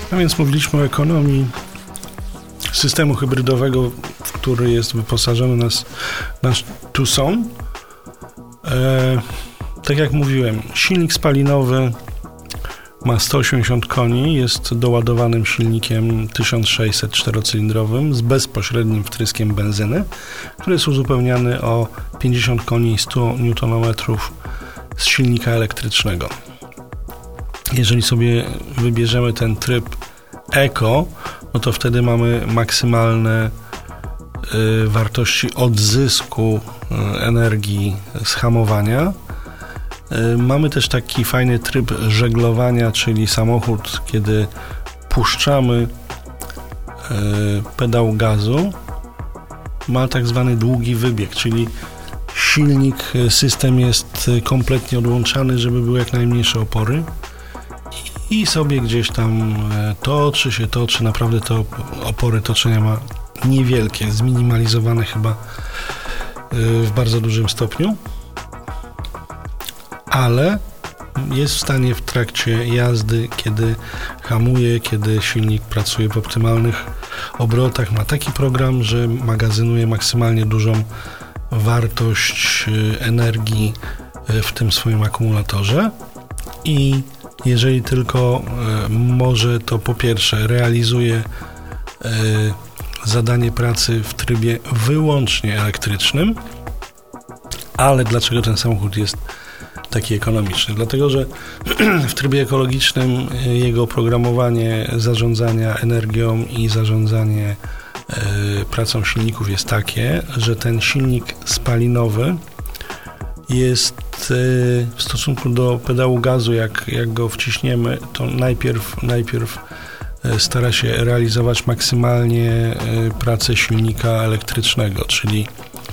A więc mówiliśmy o ekonomii systemu hybrydowego, w który jest wyposażony nasz Tucson. Tak jak mówiłem, silnik spalinowy ma 180 koni, jest doładowanym silnikiem 1600 czterocylindrowym z bezpośrednim wtryskiem benzyny, który jest uzupełniany o 50 koni i 100 Nm z silnika elektrycznego. Jeżeli sobie wybierzemy ten tryb Eco, no to wtedy mamy maksymalne wartości odzysku energii z hamowania. Mamy też taki fajny tryb żeglowania, czyli samochód, kiedy puszczamy pedał gazu, ma tak zwany długi wybieg, czyli silnik, system jest kompletnie odłączany, żeby były jak najmniejsze opory i sobie gdzieś tam toczy, naprawdę te opory toczenia ma niewielkie, zminimalizowane chyba w bardzo dużym stopniu, ale jest w stanie w trakcie jazdy, kiedy hamuje, kiedy silnik pracuje w optymalnych obrotach, ma taki program, że magazynuje maksymalnie dużą wartość energii w tym swoim akumulatorze i jeżeli tylko może, to po pierwsze realizuje zadanie pracy w trybie wyłącznie elektrycznym. Ale dlaczego ten samochód jest taki ekonomiczny? Dlatego, że w trybie ekologicznym jego oprogramowanie zarządzania energią i zarządzanie pracą silników jest takie, że ten silnik spalinowy jest w stosunku do pedału gazu, jak go wciśniemy, to najpierw stara się realizować maksymalnie pracę silnika elektrycznego, czyli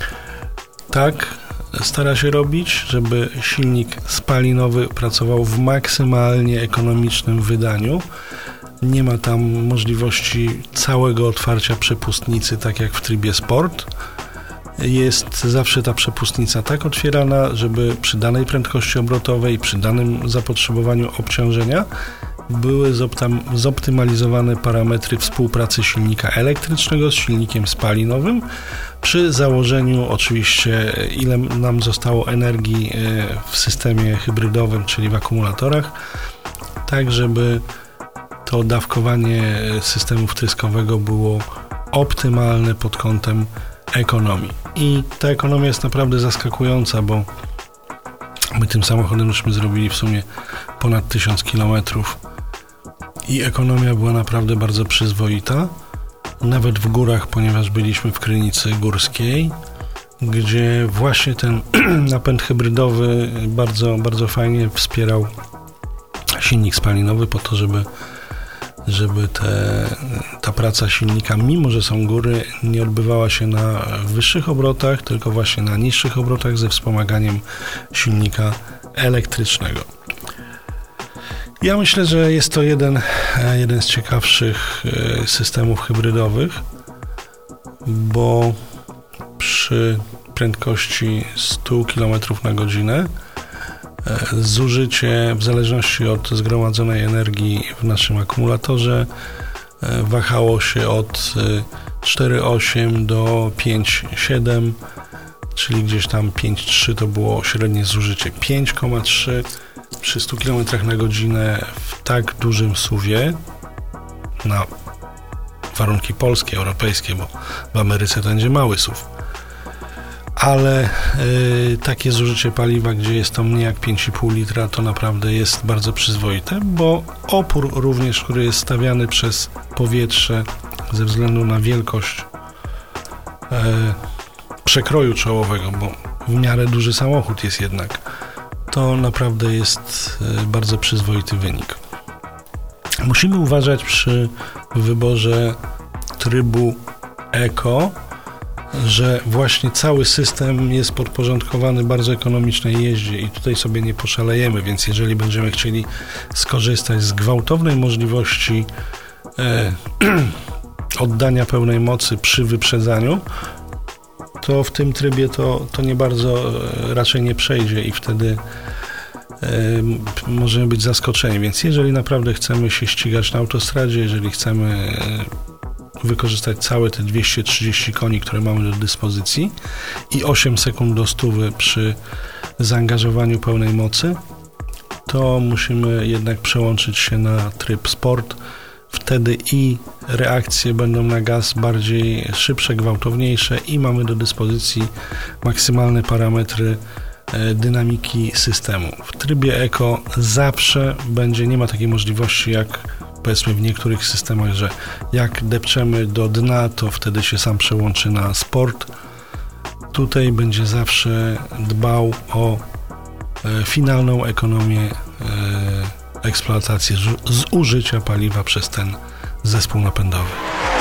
tak stara się robić, żeby silnik spalinowy pracował w maksymalnie ekonomicznym wydaniu. Nie ma tam możliwości całego otwarcia przepustnicy, tak jak w trybie sport. Jest zawsze ta przepustnica tak otwierana, żeby przy danej prędkości obrotowej, przy danym zapotrzebowaniu obciążenia były zoptymalizowane parametry współpracy silnika elektrycznego z silnikiem spalinowym, przy założeniu oczywiście, ile nam zostało energii w systemie hybrydowym, czyli w akumulatorach, tak żeby to dawkowanie systemu wtryskowego było optymalne pod kątem ekonomii. I ta ekonomia jest naprawdę zaskakująca, bo my tym samochodem żeśmy zrobili w sumie ponad 1000 km i ekonomia była naprawdę bardzo przyzwoita. Nawet w górach, ponieważ byliśmy w Krynicy Górskiej, gdzie właśnie ten napęd hybrydowy bardzo, bardzo fajnie wspierał silnik spalinowy po to, żeby ta praca silnika, mimo że są góry, nie odbywała się na wyższych obrotach, tylko właśnie na niższych obrotach ze wspomaganiem silnika elektrycznego. Ja myślę, że jest to jeden z ciekawszych systemów hybrydowych, bo przy prędkości 100 km na godzinę zużycie w zależności od zgromadzonej energii w naszym akumulatorze wahało się od 4,8 do 5,7, czyli gdzieś tam 5,3 to było średnie zużycie. 5,3 przy 100 km na godzinę w tak dużym SUV-ie na warunki polskie, europejskie, bo w Ameryce to będzie mały SUV. Ale takie zużycie paliwa, gdzie jest to mniej jak 5,5 litra, to naprawdę jest bardzo przyzwoite, bo opór również, który jest stawiany przez powietrze ze względu na wielkość przekroju czołowego, bo w miarę duży samochód jest jednak, to naprawdę jest bardzo przyzwoity wynik. Musimy uważać przy wyborze trybu Eco, że właśnie cały system jest podporządkowany bardzo ekonomicznej jeździe i tutaj sobie nie poszalejemy, więc jeżeli będziemy chcieli skorzystać z gwałtownej możliwości oddania pełnej mocy przy wyprzedzaniu, to w tym trybie to nie bardzo raczej nie przejdzie i wtedy możemy być zaskoczeni. Więc jeżeli naprawdę chcemy się ścigać na autostradzie, jeżeli chcemy wykorzystać całe te 230 koni, które mamy do dyspozycji i 8 sekund do 100 przy zaangażowaniu pełnej mocy, to musimy jednak przełączyć się na tryb sport. Wtedy i reakcje będą na gaz bardziej szybsze, gwałtowniejsze i mamy do dyspozycji maksymalne parametry dynamiki systemu. W trybie Eco zawsze będzie, nie ma takiej możliwości jak powiedzmy w niektórych systemach, że jak depczemy do dna, to wtedy się sam przełączy na sport. Tutaj będzie zawsze dbał o finalną ekonomię eksploatacji zużycia paliwa przez ten zespół napędowy.